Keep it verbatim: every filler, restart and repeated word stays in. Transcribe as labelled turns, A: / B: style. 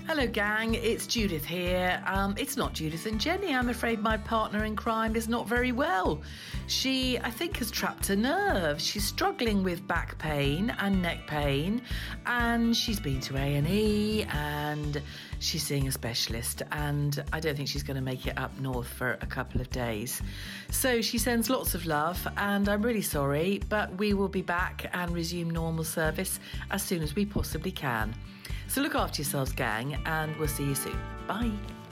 A: Hello gang, it's Judith here. Um, it's not Judith and Jenny. I'm afraid my partner in crime is not very well. She, I think, has trapped a nerve. She's struggling with back pain and neck pain, and she's been to A and E and she's seeing a specialist, and I don't think she's going to make it up north for a couple of days. So she sends lots of love, and I'm really sorry, but we will be back and resume normal service as soon as we possibly can. So look after yourselves, gang, and we'll see you soon. Bye.